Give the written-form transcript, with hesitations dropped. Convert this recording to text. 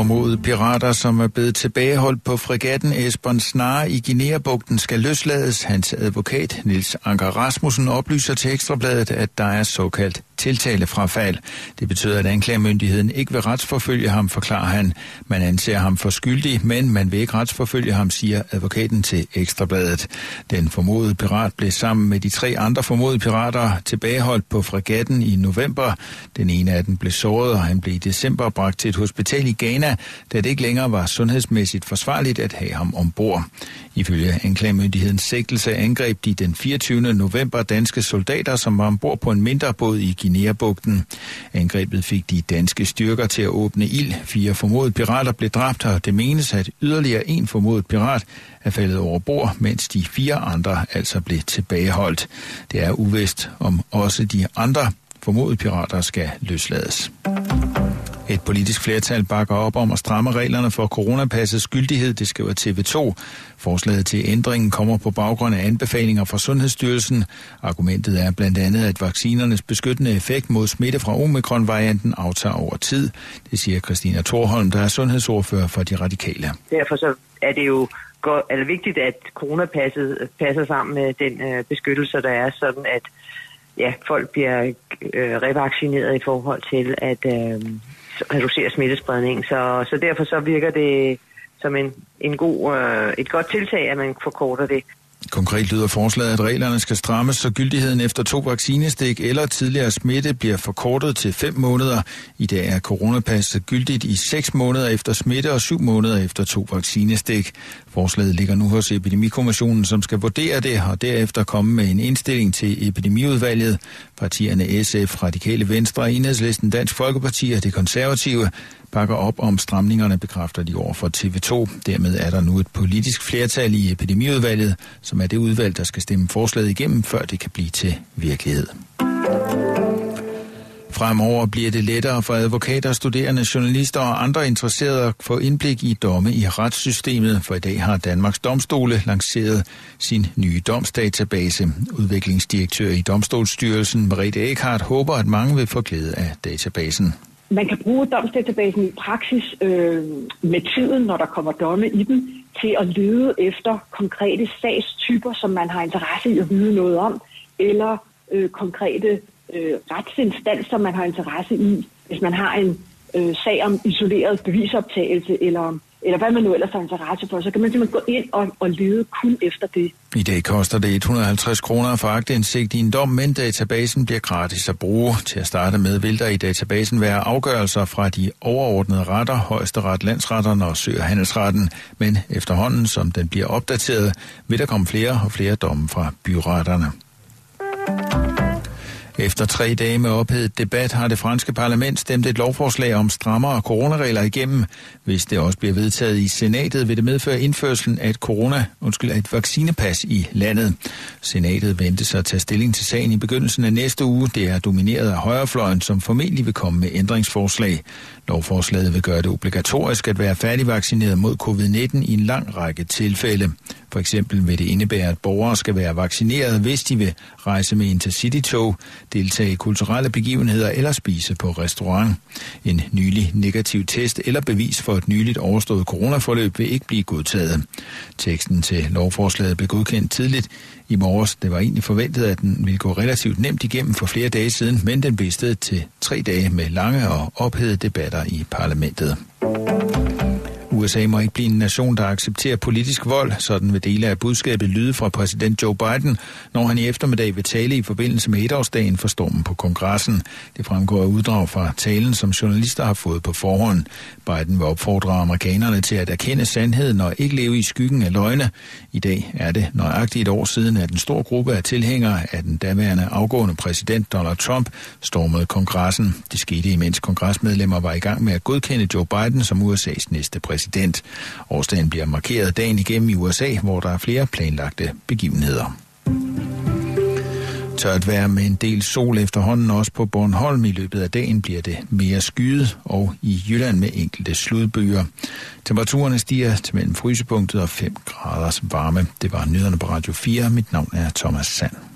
formodede pirater, som er blevet tilbageholdt på fregatten Esbern Snare i Guinea-bugten, skal løslades. Hans advokat, Niels Anker Rasmussen, oplyser til Ekstrabladet, at der er såkaldt tiltalefrafald. Det betyder, at anklagemyndigheden ikke vil retsforfølge ham, forklarer han. Man anser ham for skyldig, men man vil ikke retsforfølge ham, siger advokaten til Ekstrabladet. Den formodede pirat blev sammen med de 3 andre formodede pirater tilbageholdt på fregatten i november. Den ene af dem blev såret, og han blev i december bragt til et hospital i Ghana, da det ikke længere var sundhedsmæssigt forsvarligt at have ham ombord. Ifølge anklagemyndighedens sigtelse angreb de den 24. november danske soldater, som var ombord på en mindre båd i Guinea-bugten. Angrebet fik de danske styrker til at åbne ild. 4 formodede pirater blev dræbt, og det menes, at yderligere 1 formodet pirat er faldet over bord, mens de 4 andre altså blev tilbageholdt. Det er uvist, om også de andre formodede pirater skal løslades. Et politisk flertal bakker op om at stramme reglerne for coronapassets gyldighed, det skriver TV2. Forslaget til ændringen kommer på baggrund af anbefalinger fra Sundhedsstyrelsen. Argumentet er blandt andet, at vaccinernes beskyttende effekt mod smitte fra omikron-varianten aftager over tid. Det siger Christina Thorholm, der er sundhedsordfører for De Radikale. Derfor så er det jo vigtigt, at coronapasset passer sammen med den beskyttelse, der er, sådan at folk bliver revaccineret i forhold til at reducere smittespredning. Så derfor så virker det som et godt tiltag, at man forkorter det. Konkret lyder forslaget, at reglerne skal strammes, så gyldigheden efter 2 vaccinestik eller tidligere smitte bliver forkortet til 5 måneder. I dag er coronapasset gyldigt i 6 måneder efter smitte og 7 måneder efter 2 vaccinestik. Forslaget ligger nu hos Epidemikommissionen, som skal vurdere det og derefter komme med en indstilling til Epidemiudvalget. Partierne SF, Radikale Venstre, Enhedslisten, Dansk Folkeparti og Det Konservative bakker op om stramningerne, bekræfter de over for TV2. Dermed er der nu et politisk flertal i Epidemiudvalget, som er det udvalg, der skal stemme forslaget igennem, før det kan blive til virkelighed. Fremover bliver det lettere for advokater, studerende, journalister og andre interesserede at få indblik i domme i retssystemet, for i dag har Danmarks Domstole lanceret sin nye domsdatabase. Udviklingsdirektør i Domstolsstyrelsen, Merete Eckhardt, håber, at mange vil få glæde af databasen. Man kan bruge domsdatabasen i praksis med tiden, når der kommer domme i den, til at lede efter konkrete sagstyper, som man har interesse i at vide noget om, eller konkrete retsinstanser, man har interesse i, hvis man har en sag om isoleret bevisoptagelse, eller hvad man nu ellers har interesse for, så kan man simpelthen gå ind og lede kun efter det. I dag koster det 150 kroner at få aktindsigt i en dom, men databasen bliver gratis at bruge. Til at starte med vil der i databasen være afgørelser fra de overordnede retter, Højesteret, Landsretterne og Sø- og Handelsretten, men efterhånden, som den bliver opdateret, vil der komme flere og flere domme fra byretterne. Efter 3 dage med ophedet debat har det franske parlament stemt et lovforslag om strammere coronaregler igennem. Hvis det også bliver vedtaget i senatet, vil det medføre indførslen af et vaccinepas i landet. Senatet ventes at tage stilling til sagen i begyndelsen af næste uge. Det er domineret af højrefløjen, som formentlig vil komme med ændringsforslag. Lovforslaget vil gøre det obligatorisk at være færdigvaccineret mod covid-19 i en lang række tilfælde. For eksempel vil det indebære, at borgere skal være vaccineret, hvis de vil rejse med intercity-tog, deltage i kulturelle begivenheder eller spise på restaurant. En nylig negativ test eller bevis for et nyligt overstået coronaforløb vil ikke blive godtaget. Teksten til lovforslaget blev godkendt tidligt i morges. Det var egentlig forventet, at den ville gå relativt nemt igennem for flere dage siden, men den blev i stedet til 3 dage med lange og ophedede debatter i parlamentet. USA må ikke blive en nation, der accepterer politisk vold. Sådan vil dele af budskabet lyde fra præsident Joe Biden, når han i eftermiddag vil tale i forbindelse med 1-årsdagen for stormen på kongressen. Det fremgår af uddrag fra talen, som journalister har fået på forhånd. Biden vil opfordre amerikanerne til at erkende sandheden og ikke leve i skyggen af løgne. I dag er det nøjagtigt 1 år siden, at en stor gruppe af tilhængere af den daværende afgående præsident Donald Trump stormede kongressen. Det skete, imens kongresmedlemmer var i gang med at godkende Joe Biden som USA's næste præsident. Årsdagen bliver markeret dagen igennem i USA, hvor der er flere planlagte begivenheder. Tørt vejr med en del sol efterhånden også på Bornholm. I løbet af dagen bliver det mere skyet, og i Jylland med enkelte sludbyer. Temperaturerne stiger til mellem frysepunktet og 5 graders varme. Det var nyhederne på Radio 4. Mit navn er Thomas Sand.